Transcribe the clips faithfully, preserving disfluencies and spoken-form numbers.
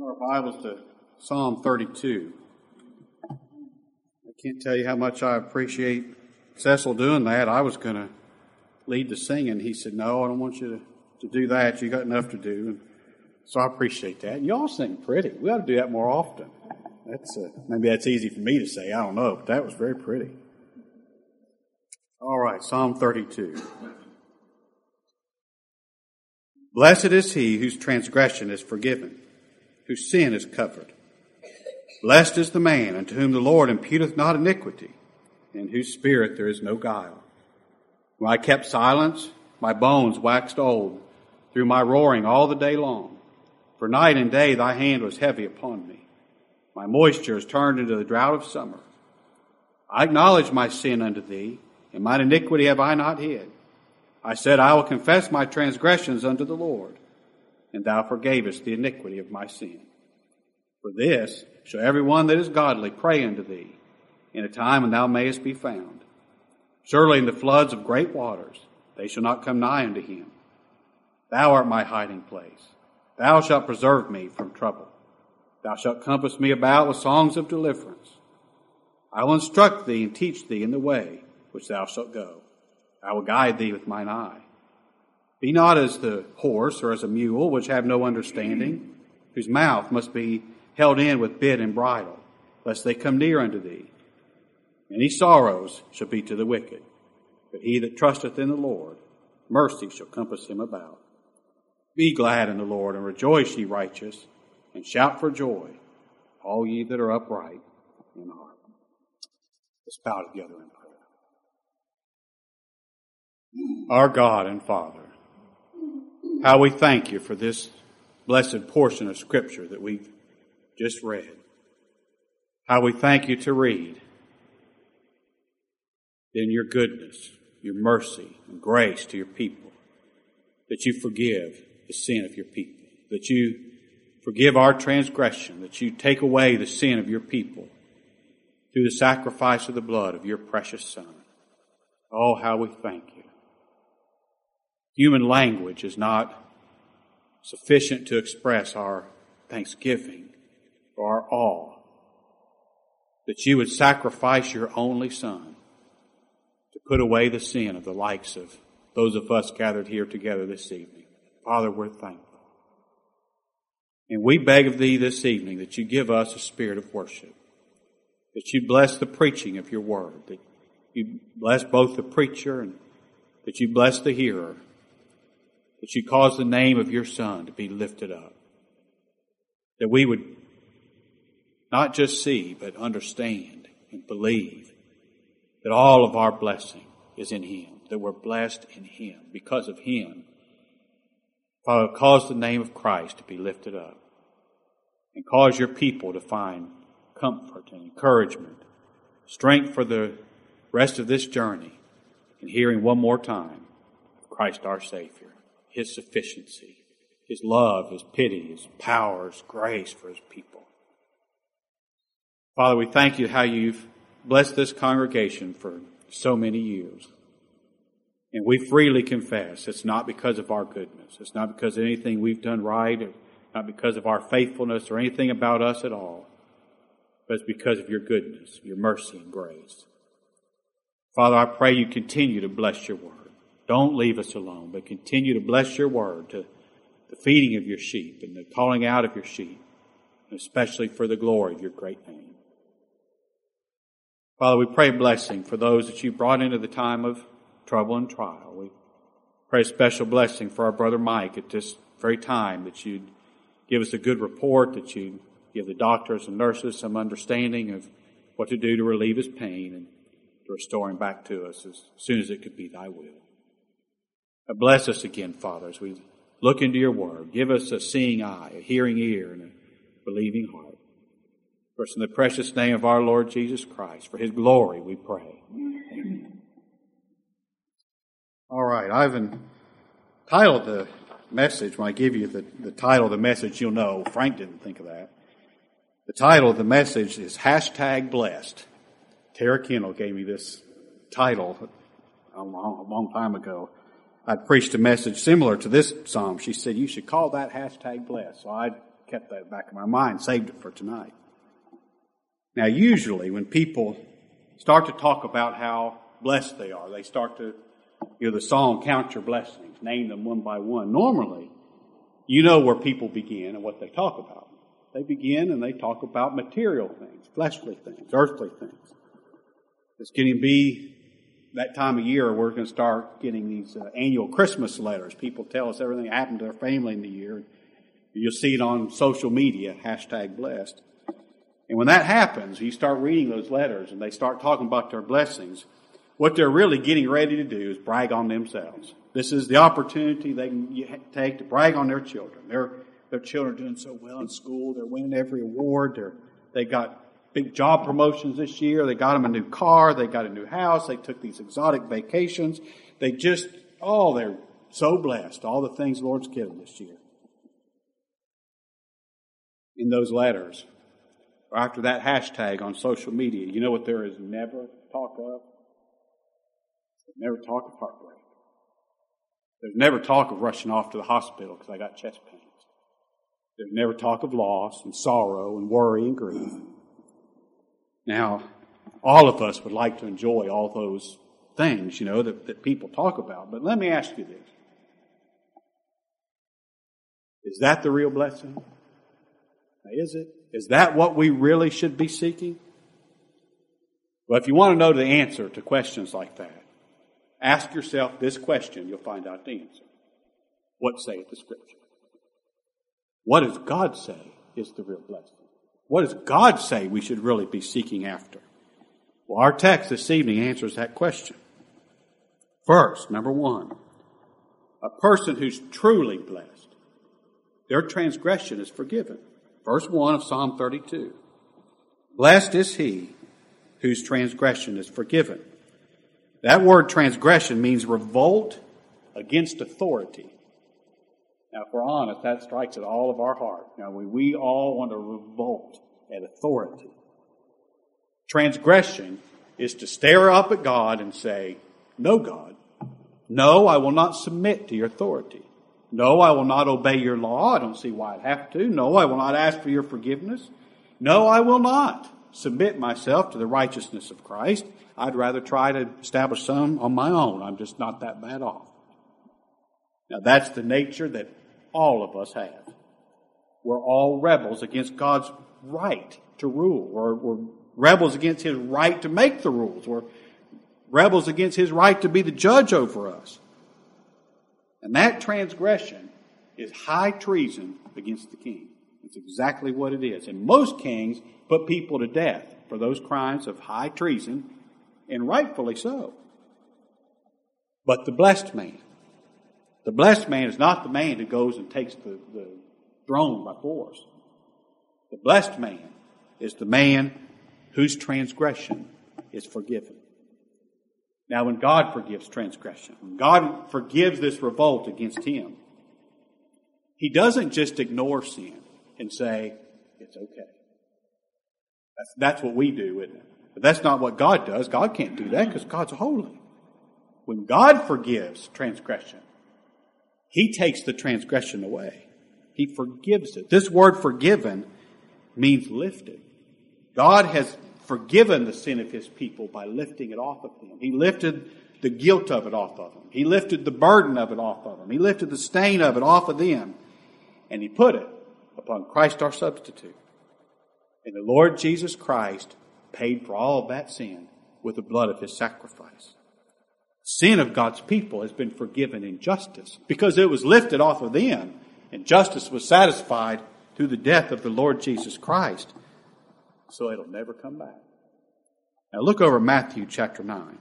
Our Bibles to Psalm thirty-two. I can't tell you how much I appreciate Cecil doing that. I was going to lead the singing. He said, no, I don't want you to, to do that. You got enough to do. And so I appreciate that. And y'all sing pretty. We ought to do that more often. That's uh, maybe that's easy for me to say. I don't know, but that was very pretty. All right, Psalm thirty-two. Blessed is he whose transgression is forgiven, whose sin is covered. Blessed is the man unto whom the Lord imputeth not iniquity, in whose spirit there is no guile. When I kept silence, my bones waxed old through my roaring all the day long. For night and day thy hand was heavy upon me. My moisture is turned into the drought of summer. I acknowledge my sin unto thee, and mine iniquity have I not hid. I said, I will confess my transgressions unto the Lord, and thou forgavest the iniquity of my sin. For this shall every one that is godly pray unto thee, in a time when thou mayest be found. Surely in the floods of great waters they shall not come nigh unto him. Thou art my hiding place. Thou shalt preserve me from trouble. Thou shalt compass me about with songs of deliverance. I will instruct thee and teach thee in the way which thou shalt go. I will guide thee with mine eye. Be not as the horse or as a mule, which have no understanding, whose mouth must be held in with bit and bridle, lest they come near unto thee. Many sorrows shall be to the wicked, but he that trusteth in the Lord, mercy shall compass him about. Be glad in the Lord, and rejoice, ye righteous, and shout for joy, all ye that are upright in heart. Let's bow together in prayer. Our God and Father, how we thank you for this blessed portion of Scripture that we've just read. How we thank you to read in your goodness, your mercy, and grace to your people, that you forgive the sin of your people, that you forgive our transgression, that you take away the sin of your people through the sacrifice of the blood of your precious Son. Oh, how we thank you. Human language is not sufficient to express our thanksgiving or our awe that you would sacrifice your only Son to put away the sin of the likes of those of us gathered here together this evening. Father, we're thankful. And we beg of thee this evening that you give us a spirit of worship, that you bless the preaching of your word, that you bless both the preacher and that you bless the hearer, that you cause the name of your Son to be lifted up, that we would not just see, but understand and believe that all of our blessing is in him, that we're blessed in him. Because of him, Father, cause the name of Christ to be lifted up, and cause your people to find comfort and encouragement, strength for the rest of this journey, in hearing one more time of Christ our Savior, his sufficiency, his love, his pity, his power, his grace for his people. Father, we thank you how you've blessed this congregation for so many years. And we freely confess it's not because of our goodness. It's not because of anything we've done right, or not because of our faithfulness or anything about us at all. But it's because of your goodness, your mercy and grace. Father, I pray you continue to bless your word. Don't leave us alone, but continue to bless your word, to the feeding of your sheep and the calling out of your sheep, and especially for the glory of your great name. Father, we pray blessing for those that you brought into the time of trouble and trial. We pray a special blessing for our brother Mike at this very time, that you'd give us a good report, that you'd give the doctors and nurses some understanding of what to do to relieve his pain and to restore him back to us as soon as it could be thy will. Now bless us again, Father, as we look into your word. Give us a seeing eye, a hearing ear, and a believing heart. First, in the precious name of our Lord Jesus Christ, for his glory we pray. Amen. All right, I've entitled the message. When I give you the, the title of the message, you'll know. Frank didn't think of that. The title of the message is Hashtag Blessed. Tara Kendall gave me this title a long, a long time ago. I preached a message similar to this psalm. She said, you should call that Hashtag Blessed. So I kept that back in my mind, saved it for tonight. Now, usually when people start to talk about how blessed they are, they start to, you know, the song, Count Your Blessings, name them one by one. Normally, you know where people begin and what they talk about. They begin and they talk about material things, fleshly things, earthly things. It's getting to be that time of year we're going to start getting these uh, annual Christmas letters. People tell us everything that happened to their family in the year. You'll see it on social media, hashtag blessed. And when that happens, you start reading those letters and they start talking about their blessings. What they're really getting ready to do is brag on themselves. This is the opportunity they can take to brag on their children. Their, their children are doing so well in school. They're winning every award. They're, they got big job promotions this year. They got them a new car. They got a new house. They took these exotic vacations. They just, oh, they're so blessed. All the things the Lord's given this year. In those letters, or after that hashtag on social media, you know what there is never talk of? There's never talk of heartbreak. There's never talk of rushing off to the hospital because I got chest pains. There's never talk of loss and sorrow and worry and grief. Now, all of us would like to enjoy all those things, you know, that, that people talk about. But let me ask you this. Is that the real blessing? Is it? Is that what we really should be seeking? Well, if you want to know the answer to questions like that, ask yourself this question. You'll find out the answer. What saith the Scripture? What does God say is the real blessing? What does God say we should really be seeking after? Well, our text this evening answers that question. First, number one, a person who's truly blessed, their transgression is forgiven. Verse one of Psalm thirty-two. Blessed is he whose transgression is forgiven. That word transgression means revolt against authority. Now, if we're honest, that strikes at all of our heart. Now, we, we all want to revolt at authority. Transgression is to stare up at God and say, no, God. No, I will not submit to your authority. No, I will not obey your law. I don't see why I'd have to. No, I will not ask for your forgiveness. No, I will not submit myself to the righteousness of Christ. I'd rather try to establish some on my own. I'm just not that bad off. Now, that's the nature that all of us have. We're all rebels against God's right to rule. We're, we're rebels against His right to make the rules. We're rebels against His right to be the judge over us. And that transgression is high treason against the king. It's exactly what it is. And most kings put people to death for those crimes of high treason, and rightfully so. But the blessed man, the blessed man is not the man who goes and takes the, the throne by force. The blessed man is the man whose transgression is forgiven. Now, when God forgives transgression, when God forgives this revolt against Him, He doesn't just ignore sin and say, it's okay. That's, that's what we do, isn't it? But that's not what God does. God can't do that because God's holy. When God forgives transgression, He takes the transgression away. He forgives it. This word forgiven means lifted. God has forgiven the sin of His people by lifting it off of them. He lifted the guilt of it off of them. He lifted the burden of it off of them. He lifted the stain of it off of them. And He put it upon Christ our substitute. And the Lord Jesus Christ paid for all of that sin with the blood of His sacrifice. Sin of God's people has been forgiven in justice because it was lifted off of them, and justice was satisfied through the death of the Lord Jesus Christ. So it'll never come back. Now look over Matthew chapter nine.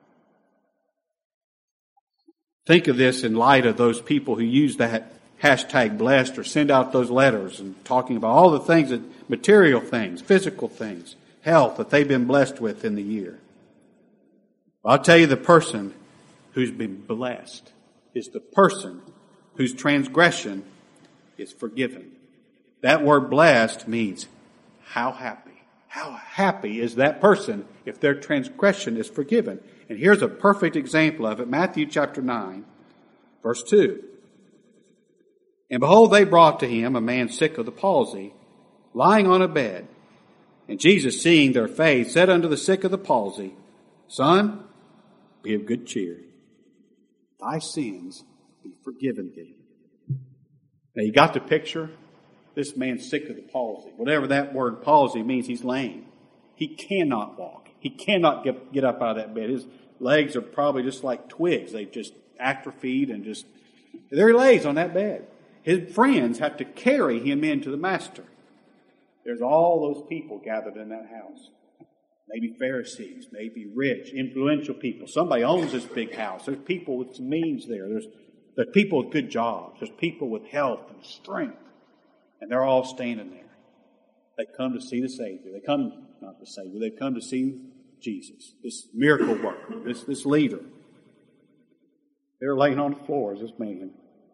Think of this in light of those people who use that hashtag blessed or send out those letters and talking about all the things, that material things, physical things, health that they've been blessed with in the year. I'll tell you, the person who's been blessed is the person whose transgression is forgiven. That word blessed means how happy. How happy is that person if their transgression is forgiven? And here's a perfect example of it. Matthew chapter nine, verse two. And behold, they brought to him a man sick of the palsy, lying on a bed. And Jesus, seeing their faith, said unto the sick of the palsy, Son, be of good cheer. Thy sins be forgiven thee. Now you got the picture? This man's sick of the palsy. Whatever that word palsy means, he's lame. He cannot walk. He cannot get, get up out of that bed. His legs are probably just like twigs. They've just atrophied and just... There he lays on that bed. His friends have to carry him into the master. There's all those people gathered in that house. Maybe Pharisees, maybe rich, influential people. Somebody owns this big house. There's people with some means there. There's, there's people with good jobs. There's people with health and strength. And they're all standing there. They come to see the Savior. They come, not the Savior, they've come to see Jesus, this miracle worker, this, this leader. They're laying on the floor as this man.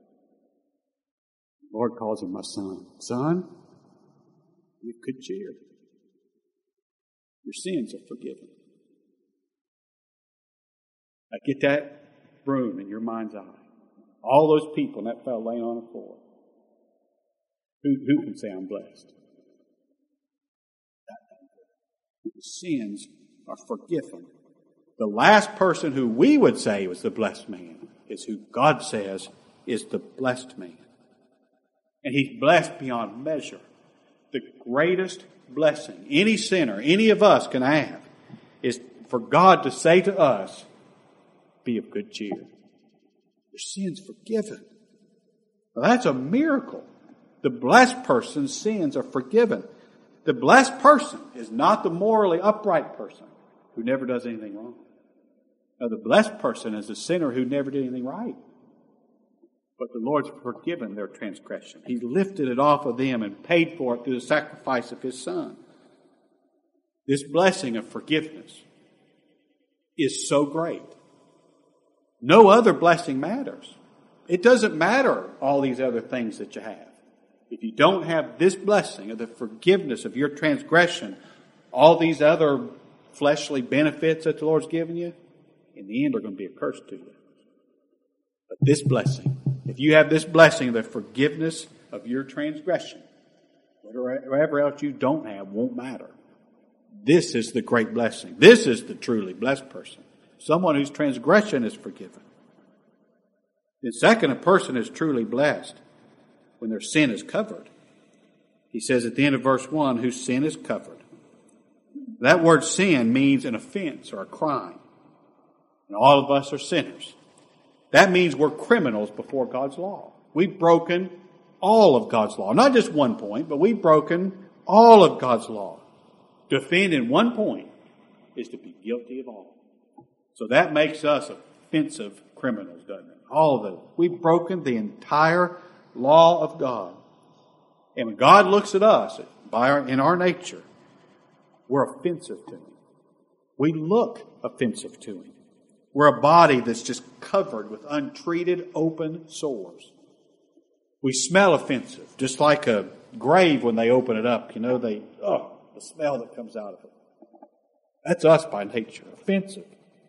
The Lord calls him my son. Son, be of good cheer. Your sins are forgiven. Now get that room in your mind's eye. All those people and that fellow laying on the floor. Who, who can say I'm blessed? The sins are forgiven. The last person who we would say was the blessed man is who God says is the blessed man. And he's blessed beyond measure. The greatest blessing any sinner, any of us can have is for God to say to us, be of good cheer. Your sins forgiven. Well, that's a miracle. The blessed person's sins are forgiven. The blessed person is not the morally upright person who never does anything wrong. Now, the blessed person is the sinner who never did anything right. But the Lord's forgiven their transgression. He lifted it off of them and paid for it through the sacrifice of His Son. This blessing of forgiveness is so great. No other blessing matters. It doesn't matter all these other things that you have. If you don't have this blessing of the forgiveness of your transgression, all these other fleshly benefits that the Lord's given you, in the end are going to be a curse to you. But this blessing, if you have this blessing of the forgiveness of your transgression, whatever else you don't have won't matter. This is the great blessing. This is the truly blessed person. Someone whose transgression is forgiven. Then second, a person is truly blessed when their sin is covered. He says at the end of verse one, whose sin is covered. That word sin means an offense or a crime. And all of us are sinners. That means we're criminals before God's law. We've broken all of God's law. Not just one point, but we've broken all of God's law. To offend in one point is to be guilty of all. So that makes us offensive criminals, doesn't it? All of it. We've broken the entire law of God. And when God looks at us by our, in our nature, we're offensive to Him. We look offensive to Him. We're a body that's just covered with untreated open sores. We smell offensive, just like a grave when they open it up. You know, they, oh, the smell that comes out of it. That's us by nature, offensive.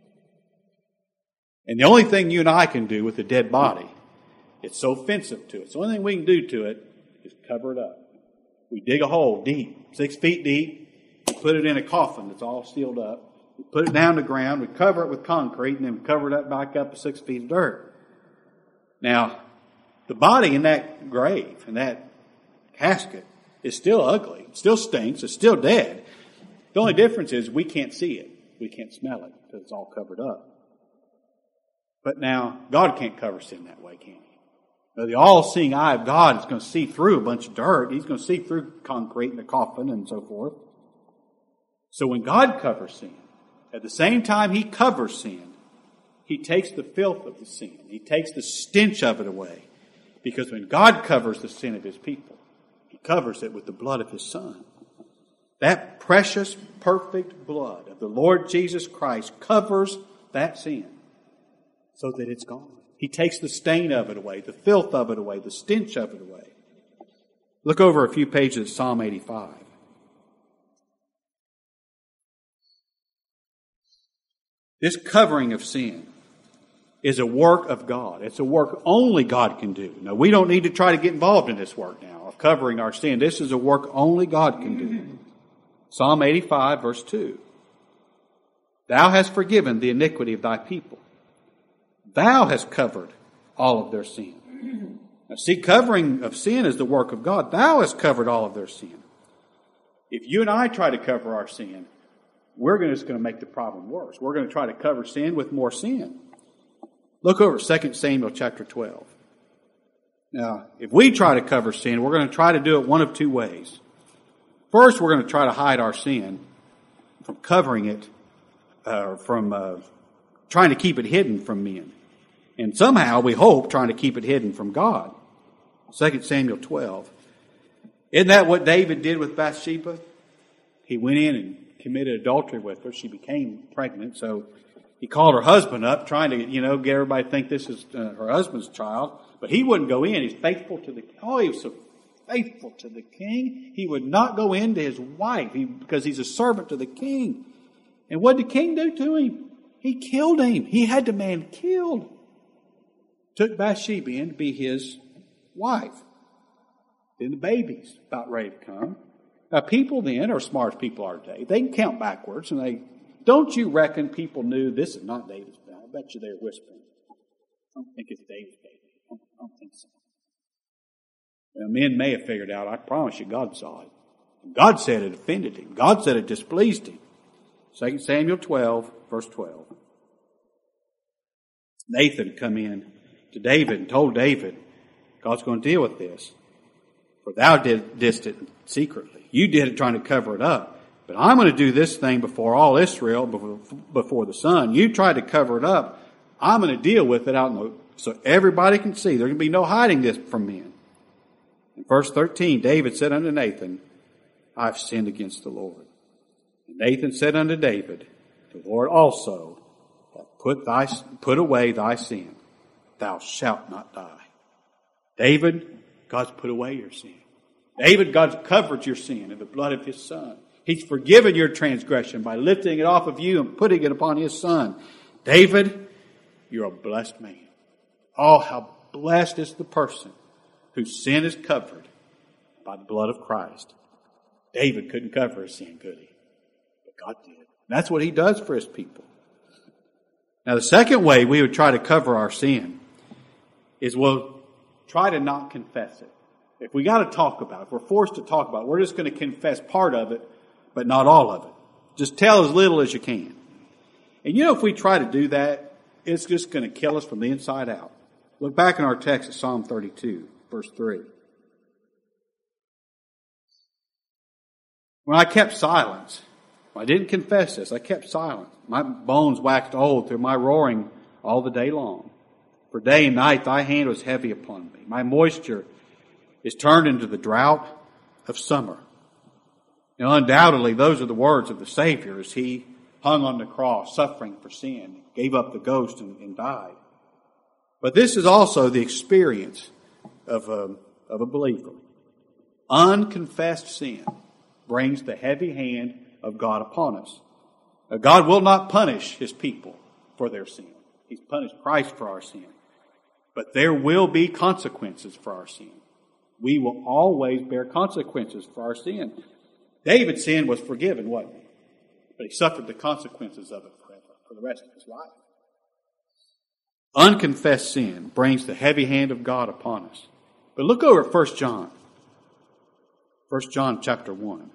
And the only thing you and I can do with a dead body, it's so offensive to us. The only thing we can do to it is cover it up. We dig a hole deep, six feet deep, we put it in a coffin that's all sealed up. We put it down to the ground, we cover it with concrete, and then we cover it up back up to six feet of dirt. Now, the body in that grave, in that casket, is still ugly. It still stinks. It's still dead. The only difference is we can't see it. We can't smell it because it's all covered up. But now, God can't cover sin that way, can He? Now, the all-seeing eye of God is going to see through a bunch of dirt. He's going to see through concrete and the coffin and so forth. So when God covers sin, at the same time He covers sin, He takes the filth of the sin. He takes the stench of it away. Because when God covers the sin of His people, He covers it with the blood of His Son. That precious, perfect blood of the Lord Jesus Christ covers that sin so that it's gone. He takes the stain of it away, the filth of it away, the stench of it away. Look over a few pages of Psalm eighty-five. This covering of sin is a work of God. It's a work only God can do. Now, we don't need to try to get involved in this work now of covering our sin. This is a work only God can do. Psalm eighty-five, verse two. Thou hast forgiven the iniquity of thy people. Thou hast covered all of their sin. Now, see, covering of sin is the work of God. Thou hast covered all of their sin. If you and I try to cover our sin, we're just going to make the problem worse. We're going to try to cover sin with more sin. Look over Second Samuel chapter twelve. Now, if we try to cover sin, we're going to try to do it one of two ways. First, we're going to try to hide our sin from covering it, uh, from uh, trying to keep it hidden from men. And somehow, we hope, trying to keep it hidden from God. Second Samuel twelve. Isn't that what David did with Bathsheba? He went in and committed adultery with her. She became pregnant, so he called her husband up, trying to, you know, get everybody to think this is uh, her husband's child. But he wouldn't go in. He's faithful to the, oh, he was so faithful to the king. He would not go in to his wife he, because he's a servant to the king. And what did the king do to him? He killed him. He had the man killed. Took Bathsheba in to be his wife. Then the baby's about ready to come. Now, people then are smart as people are today. They can count backwards, and they, don't you reckon people knew this is not David's baby? I bet you they're whispering. I don't think it's David's baby. I don't, I don't think so. Well, men may have figured out, I promise you, God saw it. God said it offended him. God said it displeased him. Second Samuel twelve, verse twelve. Nathan come in to David and told David, God's going to deal with this. For thou did, didst it secretly. You did it trying to cover it up. But I'm going to do this thing before all Israel, before, before the sun. You tried to cover it up. I'm going to deal with it out in the, so everybody can see. There can be no hiding this from men. In verse thirteen, David said unto Nathan, I've sinned against the Lord. And Nathan said unto David, the Lord also hath put thy, put away thy sin. Thou shalt not die. David, God's put away your sin. David, God's covered your sin in the blood of His Son. He's forgiven your transgression by lifting it off of you and putting it upon His Son. David, you're a blessed man. Oh, how blessed is the person whose sin is covered by the blood of Christ. David couldn't cover his sin, could he? But God did. That's what He does for His people. Now, the second way we would try to cover our sin is we'll try to not confess it. If we got to talk about it, if we're forced to talk about it, we're just going to confess part of it, but not all of it. Just tell as little as you can. And you know, if we try to do that, it's just going to kill us from the inside out. Look back in our text at Psalm thirty-two, verse three. When I kept silence, I didn't confess this, I kept silent. My bones waxed old through my roaring all the day long. For day and night thy hand was heavy upon me. My moisture is turned into the drought of summer. Now, undoubtedly, those are the words of the Savior as He hung on the cross, suffering for sin, gave up the ghost and, and died. But this is also the experience of a, of a believer. Unconfessed sin brings the heavy hand of God upon us. Now, God will not punish His people for their sin. He's punished Christ for our sin. But there will be consequences for our sin. We will always bear consequences for our sin. David's sin was forgiven, wasn't he? But he suffered the consequences of it forever, for the rest of his life. Unconfessed sin brings the heavy hand of God upon us. But look over at First John. First John chapter one.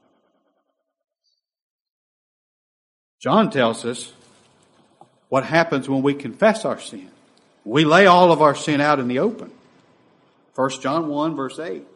John tells us what happens when we confess our sin. We lay all of our sin out in the open. First John one, verse eight.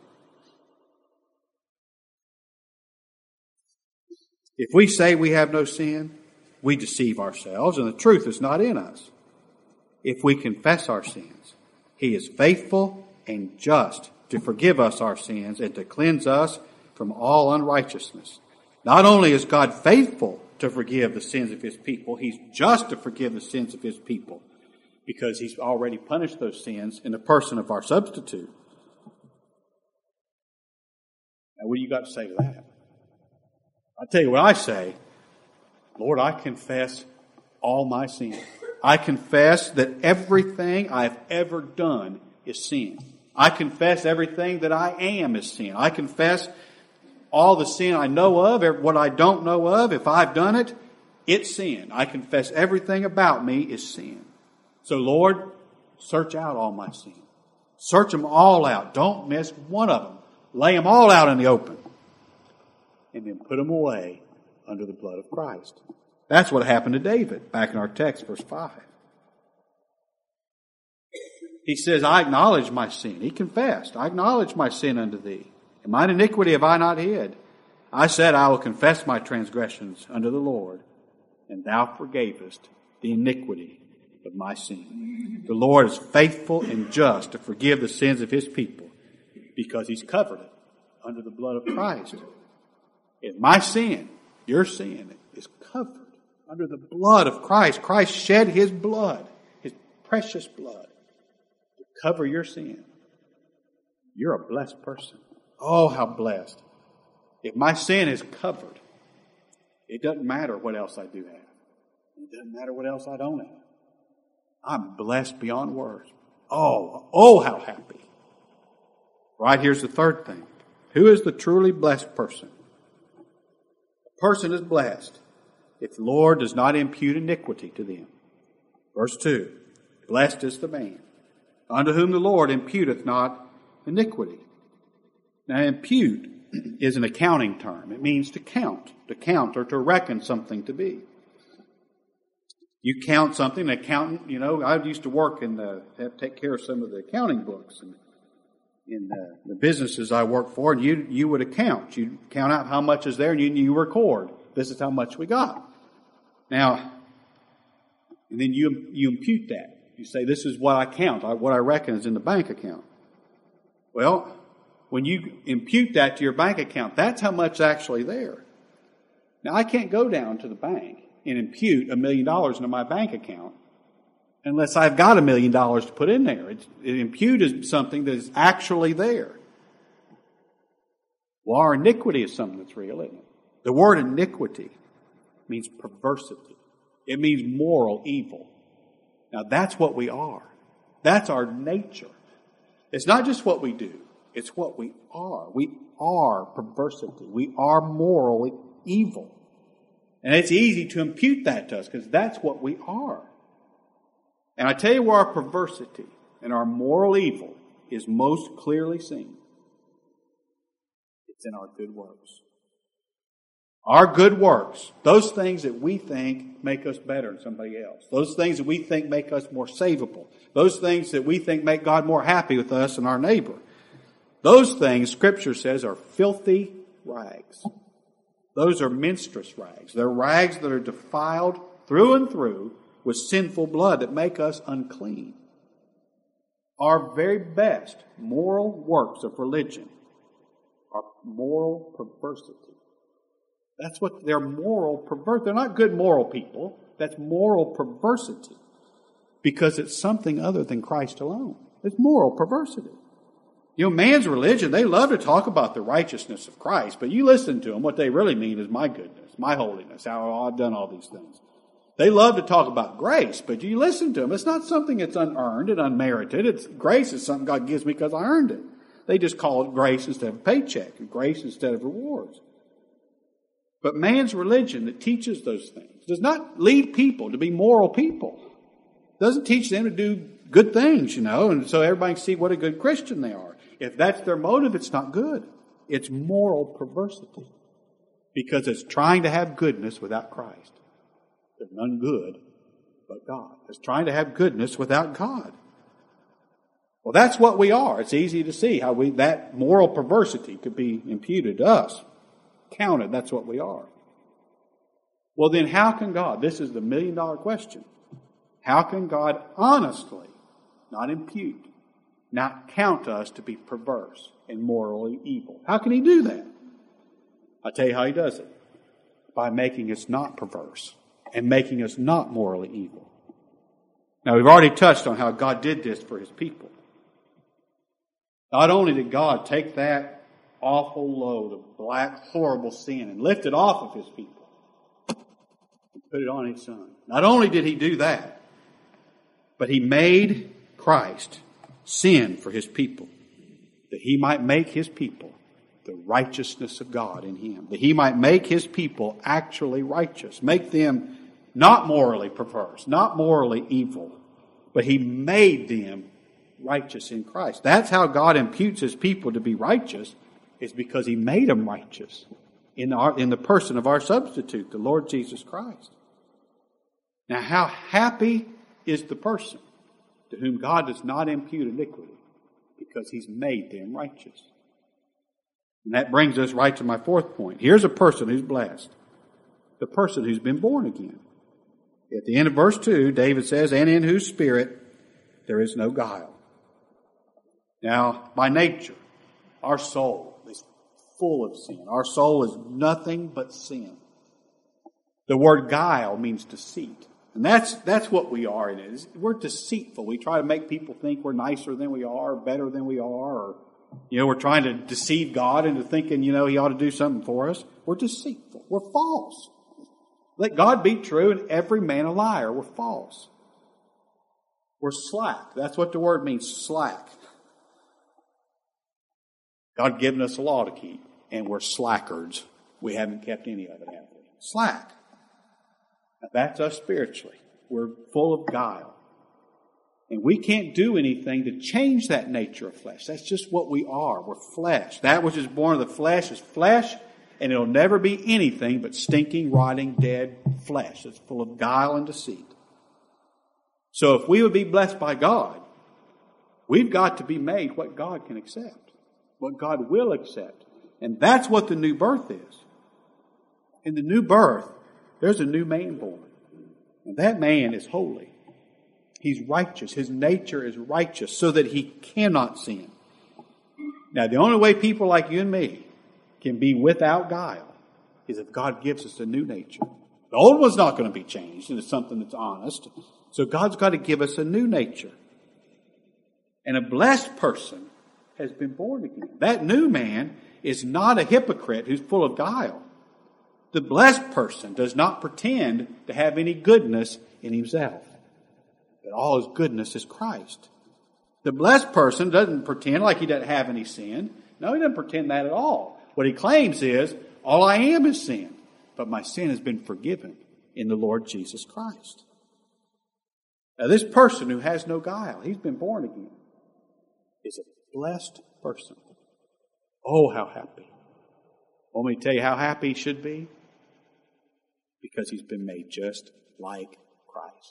If we say we have no sin, we deceive ourselves, and the truth is not in us. If we confess our sins, He is faithful and just to forgive us our sins and to cleanse us from all unrighteousness. Not only is God faithful to forgive the sins of His people, He's just to forgive the sins of His people, because He's already punished those sins in the person of our substitute. Now, what do you got to say to that? I tell you what I say. Lord, I confess all my sins. I confess that everything I've ever done is sin. I confess everything that I am is sin. I confess all the sin I know of, what I don't know of. If I've done it, it's sin. I confess everything about me is sin. So, Lord, search out all my sin. Search them all out. Don't miss one of them. Lay them all out in the open. And then put them away under the blood of Christ. That's what happened to David back in our text, verse five. He says, I acknowledge my sin. He confessed, I acknowledge my sin unto thee. And mine iniquity have I not hid. I said, I will confess my transgressions unto the Lord, and thou forgavest the iniquity of my sin. The Lord is faithful and just to forgive the sins of his people, because he's covered it under the blood of Christ. If my sin, your sin, is covered under the blood of Christ, Christ shed his blood, his precious blood, to cover your sin. You're a blessed person. Oh, how blessed. If my sin is covered, it doesn't matter what else I do have. It doesn't matter what else I don't have. I'm blessed beyond words. Oh, oh, how happy. Right, here's the third thing. Who is the truly blessed person? A person is blessed if the Lord does not impute iniquity to them. Verse two, blessed is the man unto whom the Lord imputeth not iniquity. Now, impute is an accounting term. It means to count, to count or to reckon something to be. You count something, an accountant, you know, I used to work in the, have to take care of some of the accounting books and in the, the businesses I work for, and you you would account. You'd count out how much is there, and you, you record. This is how much we got. Now, and then you you impute that. You say, this is what I count, what I reckon is in the bank account. Well, when you impute that to your bank account, that's how much is actually there. Now, I can't go down to the bank and impute a million dollars into my bank account unless I've got a million dollars to put in there. It's, it impute is something that is actually there. Well, our iniquity is something that's real, isn't it? The word iniquity means perversity. It means moral evil. Now, that's what we are. That's our nature. It's not just what we do. It's what we are. We are perversity. We are morally evil. And it's easy to impute that to us because that's what we are. And I tell you where our perversity and our moral evil is most clearly seen. It's in our good works. Our good works, those things that we think make us better than somebody else, those things that we think make us more savable, those things that we think make God more happy with us and our neighbor, those things, Scripture says, are filthy rags. Those are menstruous rags. They're rags that are defiled through and through with sinful blood that make us unclean. Our very best moral works of religion are moral perversity. That's what they're moral perverse. They're not good moral people. That's moral perversity. Because it's something other than Christ alone. It's moral perversity. You know, man's religion, they love to talk about the righteousness of Christ, but you listen to them, what they really mean is my goodness, my holiness, how I've done all these things. They love to talk about grace, but you listen to them, it's not something that's unearned and unmerited. It's grace is something God gives me because I earned it. They just call it grace instead of a paycheck, and grace instead of rewards. But man's religion that teaches those things does not lead people to be moral people. It doesn't teach them to do good things, you know, and so everybody can see what a good Christian they are. If that's their motive, it's not good. It's moral perversity. Because it's trying to have goodness without Christ. There's none good but God. It's trying to have goodness without God. Well, that's what we are. It's easy to see how we that moral perversity could be imputed to us. Counted, that's what we are. Well, then how can God, this is the million dollar question, how can God honestly not impute, not count us to be perverse and morally evil? How can He do that? I'll tell you how He does it. By making us not perverse and making us not morally evil. Now, we've already touched on how God did this for His people. Not only did God take that awful load of black, horrible sin and lift it off of His people and put it on His Son. Not only did He do that, But he made Christ sin for his people, that he might make his people the righteousness of God in him, that he might make his people actually righteous, make them not morally perverse, not morally evil, but he made them righteous in Christ. That's how God imputes his people to be righteous, is because he made them righteous in, our, in the person of our substitute, the Lord Jesus Christ. Now, how happy is the person to whom God does not impute iniquity, because he's made them righteous. And that brings us right to my fourth point. Here's a person who's blessed. The person who's been born again. At the end of verse two, David says, and in whose spirit there is no guile. Now, by nature, our soul is full of sin. Our soul is nothing but sin. The word guile means deceit. And that's that's what we are in it. We're deceitful. We try to make people think we're nicer than we are, better than we are, or, you know, we're trying to deceive God into thinking, you know, he ought to do something for us. We're deceitful. We're false. Let God be true and every man a liar. We're false. We're slack. That's what the word means, slack. God given us a law to keep, and we're slackers. We haven't kept any of it, have we? Slack. Now, that's us spiritually. We're full of guile. And we can't do anything to change that nature of flesh. That's just what we are. We're flesh. That which is born of the flesh is flesh, and it'll never be anything but stinking, rotting, dead flesh that's full of guile and deceit. So if we would be blessed by God, we've got to be made what God can accept, what God will accept. And that's what the new birth is. In the new birth, there's a new man born. And that man is holy. He's righteous. His nature is righteous so that he cannot sin. Now, the only way people like you and me can be without guile is if God gives us a new nature. The old one's not going to be changed into something that's honest. So God's got to give us a new nature. And a blessed person has been born again. That new man is not a hypocrite who's full of guile. The blessed person does not pretend to have any goodness in himself, but all his goodness is Christ. The blessed person doesn't pretend like he doesn't have any sin. No, he doesn't pretend that at all. What he claims is, all I am is sin, but my sin has been forgiven in the Lord Jesus Christ. Now, this person who has no guile, he's been born again, is a blessed person. Oh, how happy. Want me to tell you how happy he should be? Because he's been made just like Christ.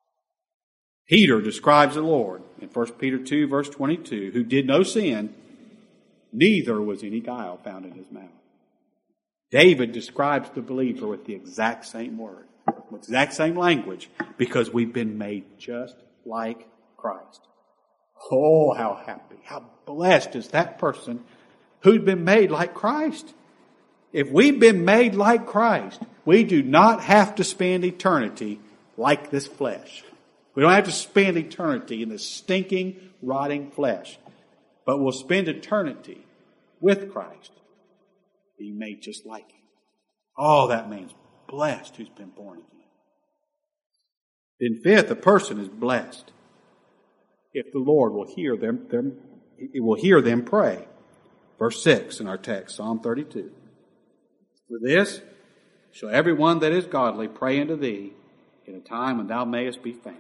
Peter describes the Lord in First Peter two, verse twenty-two, who did no sin, neither was any guile found in his mouth. David describes the believer with the exact same word, with the exact same language, because we've been made just like Christ. Oh, how happy, how blessed is that person who'd been made like Christ. If we've been made like Christ, we do not have to spend eternity like this flesh. We don't have to spend eternity in this stinking, rotting flesh. But we'll spend eternity with Christ, being made just like Him. Oh, that man's blessed who's been born again. Then fifth, a person is blessed if the Lord will hear them, them it will hear them pray. Verse six in our text, Psalm thirty-two. For this shall everyone that is godly pray unto thee in a time when thou mayest be found.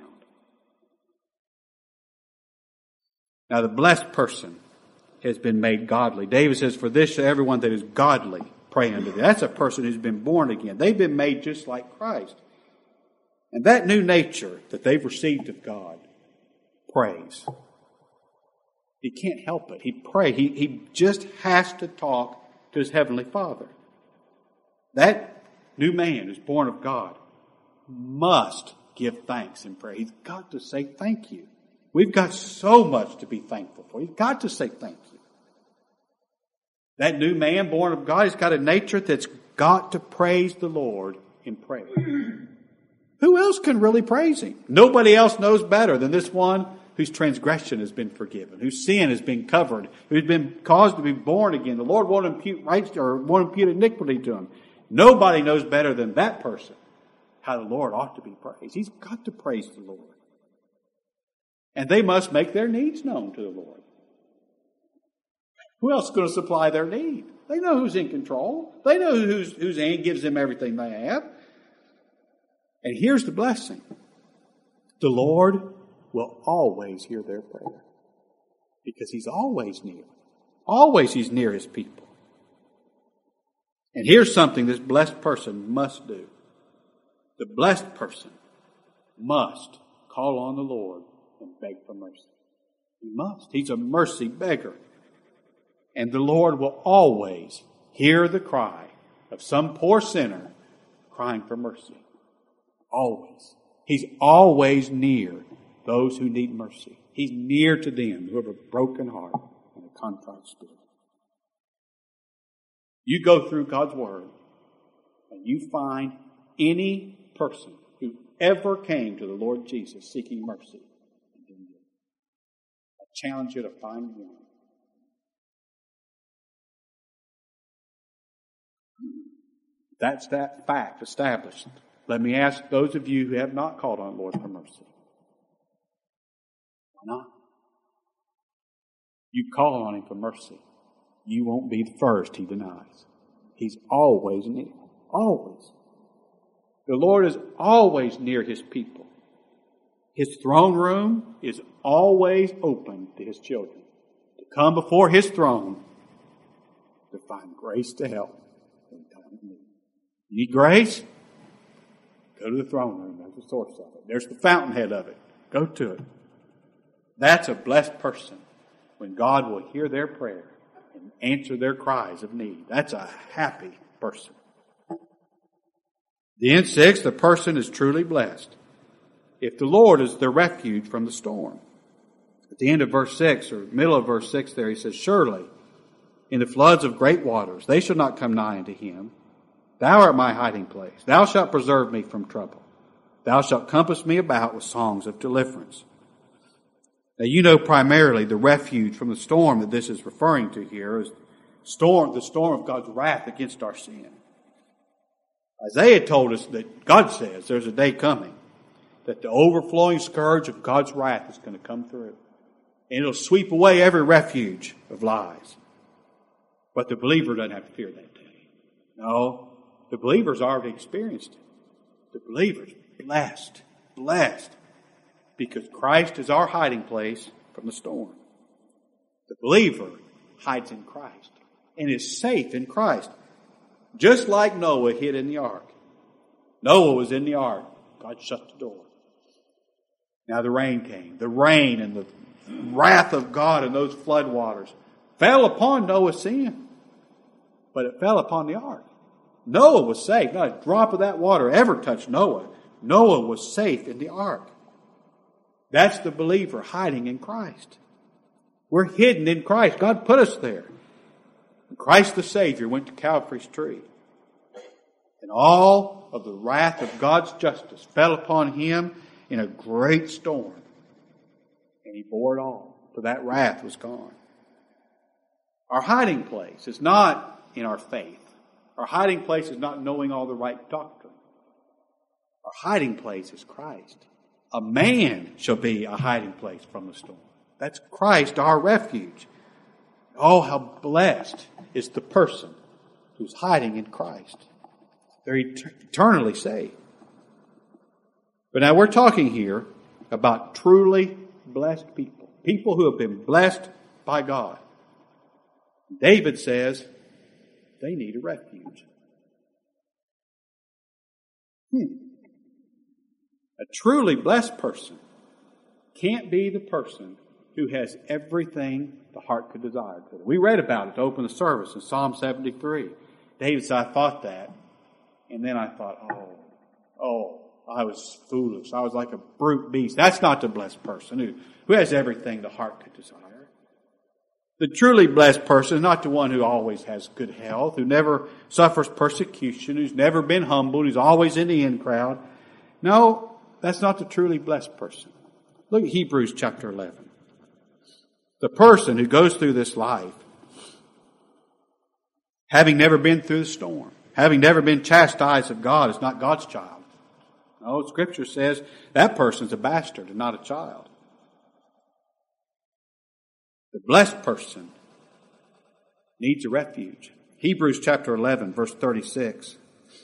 Now the blessed person has been made godly. David says, for this shall everyone that is godly pray unto thee. That's a person who's been born again. They've been made just like Christ. And that new nature that they've received of God prays. He can't help it. He prays. He, he just has to talk to his heavenly Father. That new man who's born of God must give thanks and pray. He's got to say thank you. We've got so much to be thankful for. You've got to say thank you. That new man born of God has got a nature that's got to praise the Lord in prayer. Who else can really praise Him? Nobody else knows better than this one whose transgression has been forgiven, whose sin has been covered, who's been caused to be born again. The Lord won't impute rights or won't impute iniquity to him. Nobody knows better than that person how the Lord ought to be praised. He's got to praise the Lord. And they must make their needs known to the Lord. Who else is going to supply their need? They know who's in control. They know who's, whose hand gives them everything they have. And here's the blessing. The Lord will always hear their prayer. Because He's always near. Always He's near His people. And here's something this blessed person must do. The blessed person must call on the Lord and beg for mercy. He must. He's a mercy beggar. And the Lord will always hear the cry of some poor sinner crying for mercy. Always. He's always near those who need mercy. He's near to them who have a broken heart and a contrite spirit. You go through God's Word and you find any person who ever came to the Lord Jesus seeking mercy. I challenge you to find one. That's that fact established. Let me ask those of you who have not called on the Lord for mercy. Why not? You call on Him for mercy. You won't be the first He denies. He's always near. Always. The Lord is always near His people. His throne room is always open to His children. To come before His throne to find grace to help in time of need. You need grace? Go to the throne room. There's the source of it. There's the fountainhead of it. Go to it. That's a blessed person when God will hear their prayer and answer their cries of need. That's a happy person. Then, six, the person is truly blessed if the Lord is their refuge from the storm. At the end of verse six, or middle of verse six there, he says, surely in the floods of great waters they shall not come nigh unto him. Thou art my hiding place. Thou shalt preserve me from trouble. Thou shalt compass me about with songs of deliverance. Now, you know primarily the refuge from the storm that this is referring to here is storm, the storm of God's wrath against our sin. Isaiah told us that God says there's a day coming that the overflowing scourge of God's wrath is going to come through. And it'll sweep away every refuge of lies. But the believer doesn't have to fear that day. No, the believer's already experienced it. The believer's blessed, blessed, because Christ is our hiding place from the storm. The believer hides in Christ and is safe in Christ. Just like Noah hid in the ark. Noah was in the ark. God shut the door. Now the rain came. The rain and the wrath of God and those flood waters fell upon Noah's sin. But it fell upon the ark. Noah was safe. Not a drop of that water ever touched Noah. Noah was safe in the ark. That's the believer hiding in Christ. We're hidden in Christ. God put us there. Christ the Savior went to Calvary's tree. And all of the wrath of God's justice fell upon Him in a great storm. And He bore it all, for that wrath was gone. Our hiding place is not in our faith. Our hiding place is not knowing all the right doctrine. Our hiding place is Christ. A man shall be a hiding place from the storm. That's Christ, our refuge. Oh, how blessed is the person who's hiding in Christ. They're eternally saved. But now we're talking here about truly blessed people. People who have been blessed by God. David says they need a refuge. Hmm. A truly blessed person can't be the person who has everything the heart could desire. We read about it to open the service in Psalm seventy-three. David said, I thought that. And then I thought, oh, oh, I was foolish. I was like a brute beast. That's not the blessed person who, who has everything the heart could desire. The truly blessed person is not the one who always has good health, who never suffers persecution, who's never been humbled, who's always in the in crowd. No, that's not the truly blessed person. Look at Hebrews chapter eleven. The person who goes through this life, having never been through the storm, having never been chastised of God, is not God's child. No, Scripture says that person's a bastard and not a child. The blessed person needs a refuge. Hebrews chapter eleven, verse thirty-six.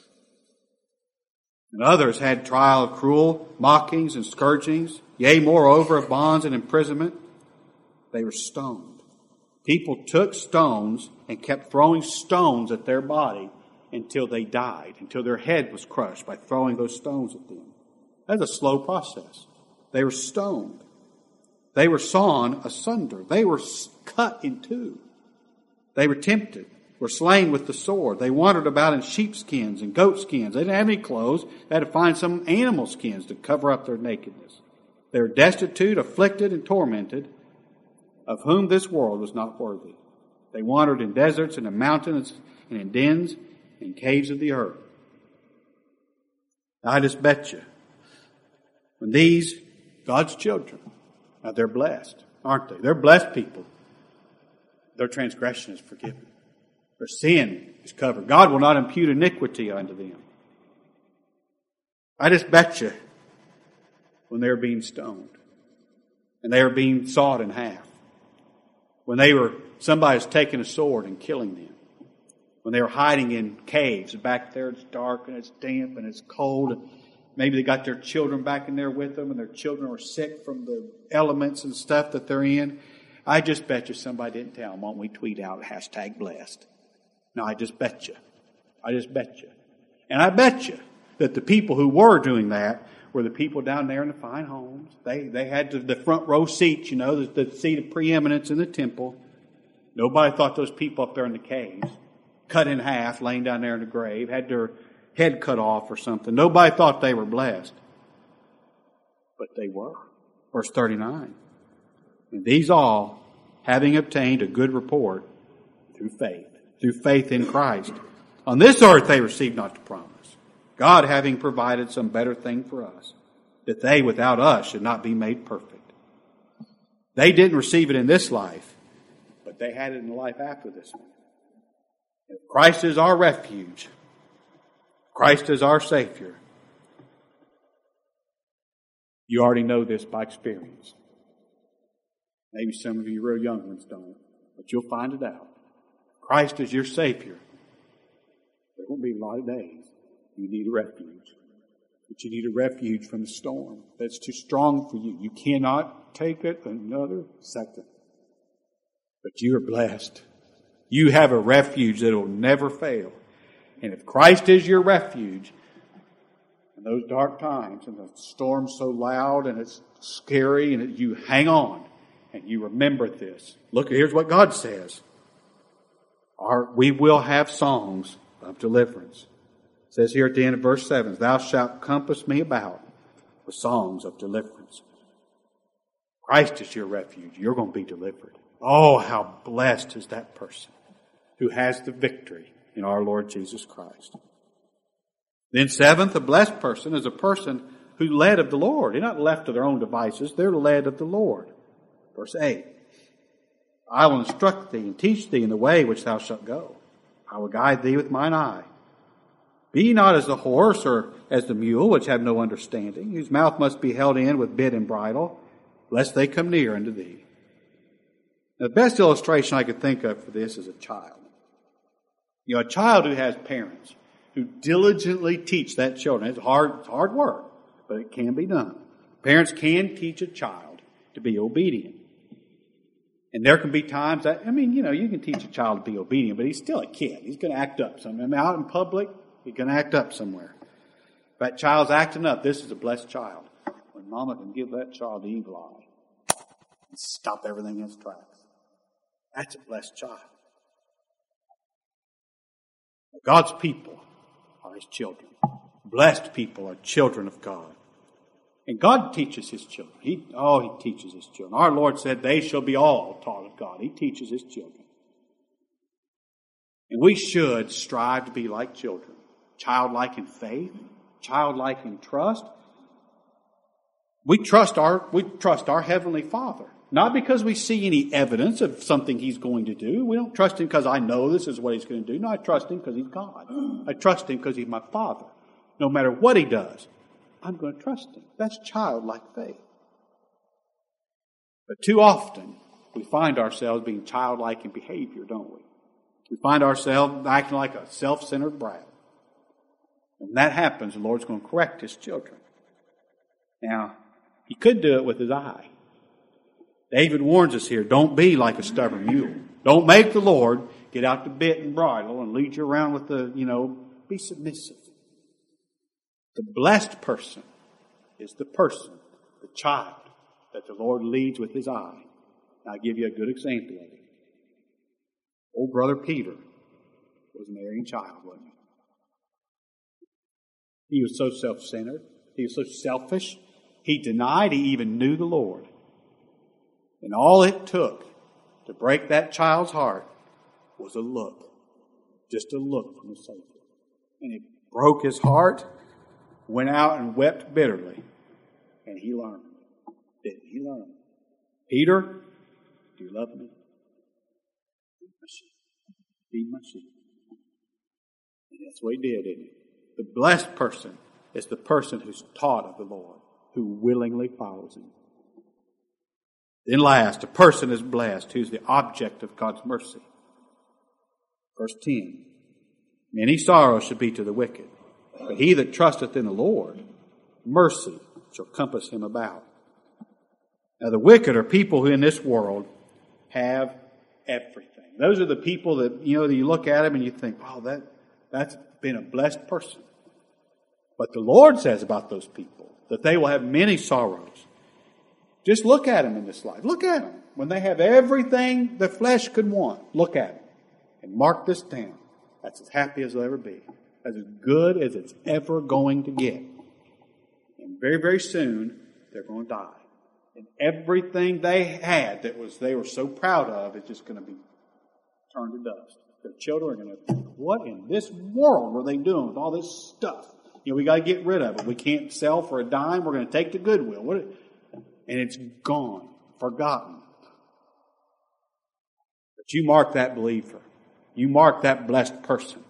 And others had trial of cruel mockings and scourgings, yea, moreover, of bonds and imprisonment. They were stoned. People took stones and kept throwing stones at their body until they died, until their head was crushed by throwing those stones at them. That's a slow process. They were stoned. They were sawn asunder. They were cut in two. They were tempted, were slain with the sword. They wandered about in sheepskins and goatskins. They didn't have any clothes. They had to find some animal skins to cover up their nakedness. They were destitute, afflicted, and tormented, of whom this world was not worthy. They wandered in deserts and in mountains and in dens and caves of the earth. I just bet you, when these, God's children, now they're blessed, aren't they? They're blessed people. Their transgression is forgiven. Their sin is covered. God will not impute iniquity unto them. I just bet you, when they were being stoned, and they were being sawed in half, when they were, somebody's taking a sword and killing them, when they were hiding in caves, back there it's dark and it's damp and it's cold, and maybe they got their children back in there with them and their children were sick from the elements and stuff that they're in. I just bet you somebody didn't tell them, won't we tweet out hashtag blessed? No, I just bet you. I just bet you. And I bet you that the people who were doing that were the people down there in the fine homes. They they had the, the front row seats, you know, the, the seat of preeminence in the temple. Nobody thought those people up there in the caves, cut in half, laying down there in the grave, had their head cut off or something. Nobody thought they were blessed. But they were. Verse thirty-nine. And these all, having obtained a good report through faith, through faith in Christ. On this earth they received not the promise, God having provided some better thing for us, that they without us should not be made perfect. They didn't receive it in this life, but they had it in the life after this one. If Christ is our refuge, Christ is our Savior, you already know this by experience. Maybe some of you real young ones don't, but you'll find it out. Christ is your Savior. There won't be a lot of days you need a refuge. But you need a refuge from the storm that's too strong for you. You cannot take it another second. But you are blessed. You have a refuge that will never fail. And if Christ is your refuge, in those dark times, and the storm's so loud and it's scary, and you hang on and you remember this. Look, here's what God says. Our, we will have songs of deliverance. It says here at the end of verse seven, Thou shalt compass me about with songs of deliverance. Christ is your refuge. You're going to be delivered. Oh, how blessed is that person who has the victory in our Lord Jesus Christ. Then seventh, a blessed person is a person who's led of the Lord. They're not left to their own devices. They're led of the Lord. Verse eight, I will instruct thee and teach thee in the way which thou shalt go. I will guide thee with mine eye. Be ye not as the horse or as the mule, which have no understanding, whose mouth must be held in with bit and bridle, lest they come near unto thee. Now, the best illustration I could think of for this is a child. You know, a child who has parents who diligently teach that children. It's hard, it's hard work, but it can be done. Parents can teach a child to be obedient. And there can be times that, I mean, you know, you can teach a child to be obedient, but he's still a kid. He's going to act up somewhere. I mean, out in public, he's going to act up somewhere. If that child's acting up, this is a blessed child. When mama can give that child the evil eye and stop everything in its tracks. That's a blessed child. God's people are His children. Blessed people are children of God. And God teaches His children. He, oh, He teaches His children. Our Lord said, they shall be all taught of God. He teaches His children. And we should strive to be like children. Childlike in faith. Childlike in trust. We trust our, we trust our Heavenly Father. Not because we see any evidence of something He's going to do. We don't trust Him because I know this is what He's going to do. No, I trust Him because He's God. I trust Him because He's my Father. No matter what He does, I'm going to trust Him. That's childlike faith. But too often, we find ourselves being childlike in behavior, don't we? We find ourselves acting like a self-centered brat. When that happens, the Lord's going to correct His children. Now, He could do it with His eye. David warns us here, don't be like a stubborn mule. Don't make the Lord get out the bit and bridle and lead you around with the, you know, be submissive. The blessed person is the person, the child, that the Lord leads with His eye. I'll give you a good example of it. Old brother Peter was an erring child, wasn't he? He was so self-centered. He was so selfish. He denied he even knew the Lord. And all it took to break that child's heart was a look. Just a look from the Savior. And it broke his heart, went out and wept bitterly. And he learned. Didn't he learn? Peter, do you love me? Feed my sheep. Feed my sheep. And that's what he did, didn't he? The blessed person is the person who's taught of the Lord, who willingly follows Him. Then last, a person is blessed who's the object of God's mercy. Verse ten. Many sorrows should be to the wicked, but he that trusteth in the Lord, mercy shall compass him about. Now the wicked are people who in this world have everything. Those are the people that, you know, that you look at them and you think, oh, that, that's been a blessed person. But the Lord says about those people that they will have many sorrows. Just look at them in this life. Look at them. When they have everything the flesh could want, look at them. And mark this down. That's as happy as they'll ever be. That's as good as it's ever going to get. And very, very soon, they're going to die. And everything they had that was they were so proud of is just going to be turned to dust. Their children are going to think, what in this world were they doing with all this stuff? You know, we got to get rid of it. We can't sell for a dime. We're going to take to Goodwill. What? And it's gone, forgotten. But you mark that believer. You mark that blessed person.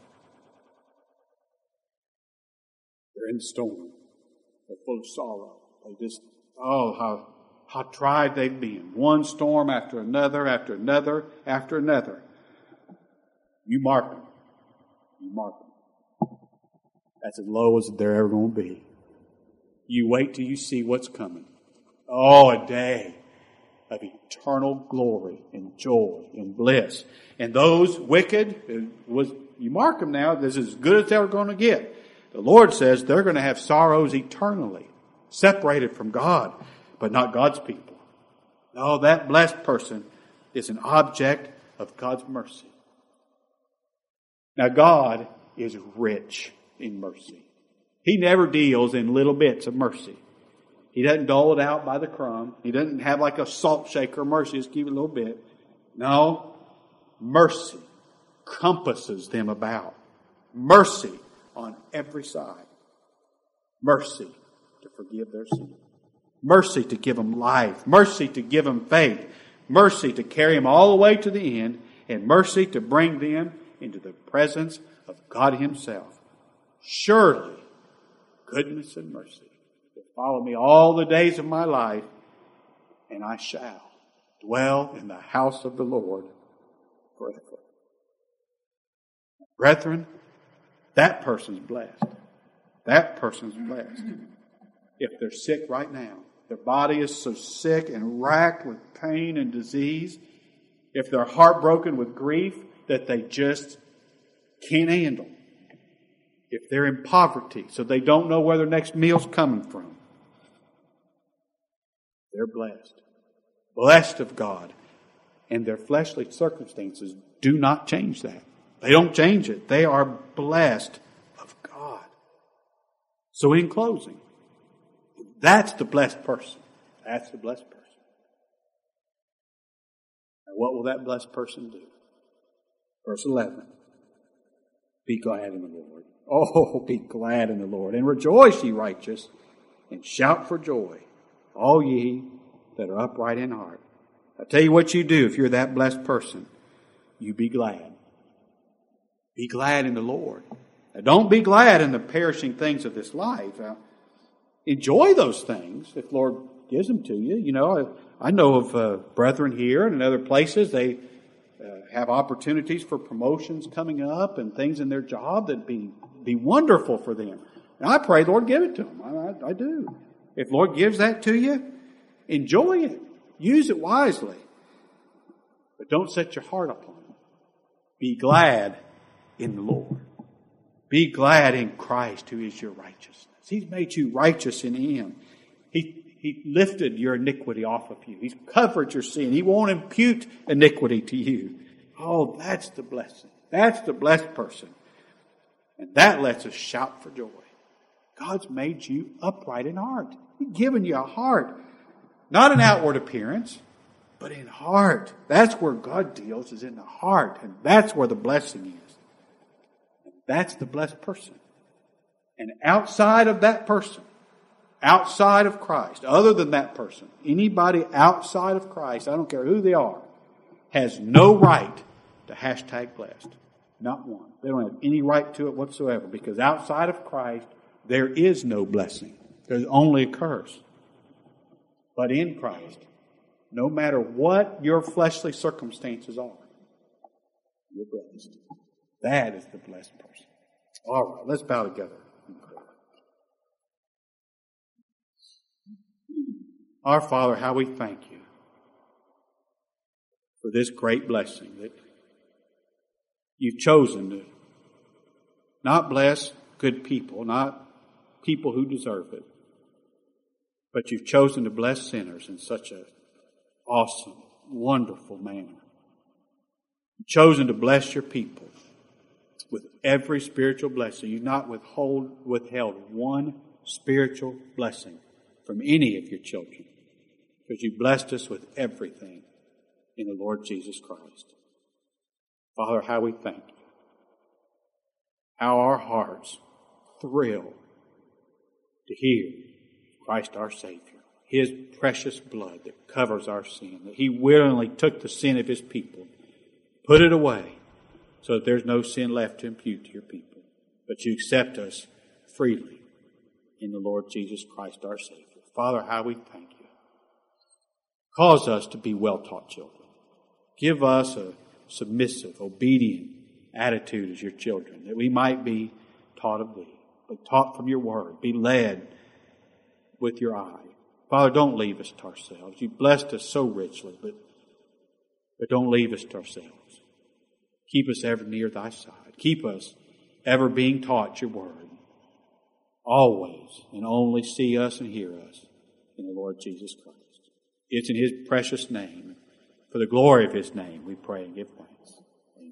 They're in the storm. They're full of sorrow. They just, oh, how, how tried they've been. One storm after another, after another, after another. You mark them. You mark them. That's as low as they're ever going to be. You wait till you see what's coming. Oh, a day of eternal glory and joy and bliss. And those wicked, was you mark them now, this is as good as they're going to get. The Lord says they're going to have sorrows eternally, separated from God, but not God's people. No, that blessed person is an object of God's mercy. Now, God is rich in mercy. He never deals in little bits of mercy. He doesn't dole it out by the crumb. He doesn't have like a salt shaker of mercy, just give it a little bit. No, mercy compasses them about. Mercy on every side. Mercy to forgive their sin. Mercy to give them life. Mercy to give them faith. Mercy to carry them all the way to the end. And mercy to bring them into the presence of God Himself. Surely, goodness and mercy will follow me all the days of my life, and I shall dwell in the house of the Lord forever. Brethren, that person's blessed. That person's blessed. If they're sick right now, their body is so sick and racked with pain and disease, if they're heartbroken with grief that they just can't handle, if they're in poverty so they don't know where their next meal's coming from, they're blessed. Blessed of God. And their fleshly circumstances do not change that. They don't change it. They are blessed of God. So in closing, that's the blessed person. That's the blessed person. Now what will that blessed person do? Verse eleven. Be glad in the Lord. Oh, be glad in the Lord. And rejoice, ye righteous, and shout for joy, all ye that are upright in heart. I'll tell you what you do if you're that blessed person. You be glad. Be glad in the Lord. Now, don't be glad in the perishing things of this life. Now, enjoy those things if Lord gives them to you. You know, I, I know of uh, brethren here and in other places, they uh, have opportunities for promotions coming up and things in their job that'd be, be wonderful for them. And I pray, Lord, give it to them. I, I, I do. If Lord gives that to you, enjoy it. Use it wisely. But don't set your heart upon it. Be glad in the Lord. Be glad in Christ, who is your righteousness. He's made you righteous in Him. He, he lifted your iniquity off of you. He's covered your sin. He won't impute iniquity to you. Oh, that's the blessing. That's the blessed person. And that lets us shout for joy. God's made you upright in heart. He's given you a heart. Not an outward appearance, but in heart. That's where God deals, is in the heart. And that's where the blessing is. And that's the blessed person. And outside of that person, outside of Christ, other than that person, anybody outside of Christ, I don't care who they are, has no right to hashtag blessed. Not one. They don't have any right to it whatsoever, because outside of Christ, there is no blessing. There's only a curse. But in Christ, no matter what your fleshly circumstances are, you're blessed. That is the blessed person. All right, let's bow together. Our Father, how we thank you for this great blessing that you've chosen to not bless good people, not people who deserve it, but you've chosen to bless sinners in such an awesome, wonderful manner. You've chosen to bless your people with every spiritual blessing. You've not withhold, withheld one spiritual blessing from any of your children, because you blessed us with everything in the Lord Jesus Christ. Father, how we thank you. How our hearts thrill to hear Christ our Savior, His precious blood that covers our sin, that He willingly took the sin of His people, put it away, so that there's no sin left to impute to your people, but you accept us freely in the Lord Jesus Christ our Savior. Father, how we thank you. Cause us to be well-taught children. Give us a submissive, obedient attitude as your children, that we might be taught of thee, but taught from your word, be led with your eye. Father, don't leave us to ourselves. You blessed us so richly, but, but don't leave us to ourselves. Keep us ever near thy side. Keep us ever being taught your word. Always and only see us and hear us in the Lord Jesus Christ. It's in His precious name, for the glory of His name, we pray and give thanks.